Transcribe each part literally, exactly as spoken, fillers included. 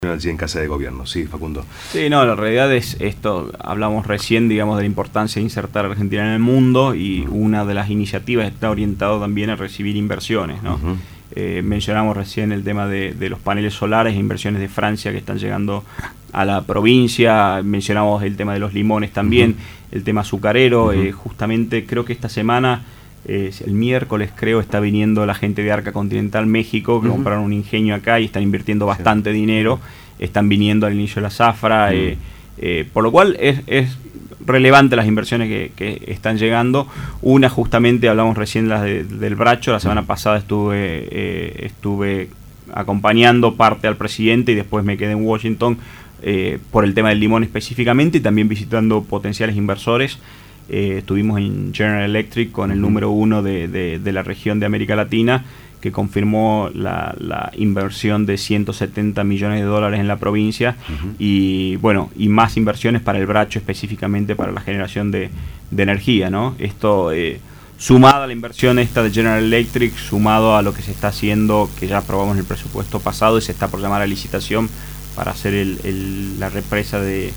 allí en Casa de Gobierno. Sí, Facundo. Sí, no, la realidad es esto, hablamos recién, digamos, de la importancia de insertar a Argentina en el mundo y uh-huh. una de las iniciativas está orientada también a recibir inversiones, ¿no? Uh-huh. Eh, mencionamos recién el tema de, de los paneles solares, inversiones de Francia que están llegando a la provincia, mencionamos el tema de los limones también, uh-huh. el tema azucarero, uh-huh. eh, justamente creo que esta semana, eh, el miércoles creo, está viniendo la gente de Arca Continental México, que uh-huh. compraron un ingenio acá y están invirtiendo bastante sí. dinero, están viniendo al inicio de la zafra, uh-huh. eh, eh, por lo cual es... es relevante las inversiones que, que están llegando. Una justamente, hablamos recién las de, del Bracho, la semana pasada estuve eh, estuve acompañando parte al presidente y después me quedé en Washington eh, por el tema del limón específicamente y también visitando potenciales inversores. Eh, estuvimos en General Electric con el número uno de, de, de la región de América Latina, que confirmó la, la inversión de ciento setenta millones de dólares en la provincia uh-huh. y bueno, y más inversiones para el Bracho específicamente para la generación de, de energía, ¿no? Esto eh, sumado a la inversión esta de General Electric, sumado a lo que se está haciendo, que ya aprobamos en el presupuesto pasado y se está por llamar a licitación para hacer el, el, la represa de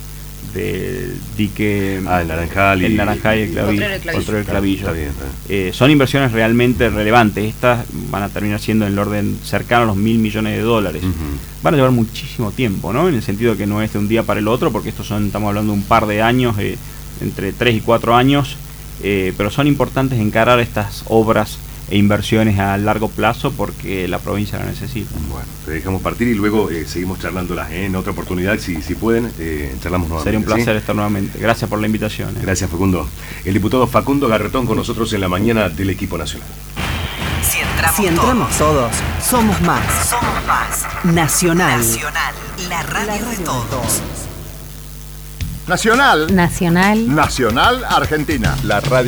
del dique ah, el Naranjal y el Naranjal y el Clavillo, Potrero del Clavillo. Potrero del Clavillo. Está bien, está bien. Eh, son inversiones realmente relevantes. Estas van a terminar siendo en el orden cercano a los mil millones de dólares. Uh-huh. Van a llevar muchísimo tiempo, ¿no? En el sentido de que no es de un día para el otro, porque estos son, estamos hablando de un par de años, eh, entre tres y cuatro años, eh, pero son importantes encarar estas obras e inversiones a largo plazo porque la provincia la necesita. Bueno, te dejamos partir y luego eh, seguimos charlándolas ¿eh? En otra oportunidad, si, si pueden, eh, charlamos nuevamente. Sería un placer ¿sí? estar nuevamente. Gracias por la invitación. ¿eh? Gracias, Facundo. El diputado Facundo Garretón con nosotros en la mañana del equipo nacional. Si entramos, si entramos todos, todos, somos más. Somos más. Nacional. Nacional, la radio, la radio de, todos. de todos. Nacional. Nacional. Nacional Argentina. La radio.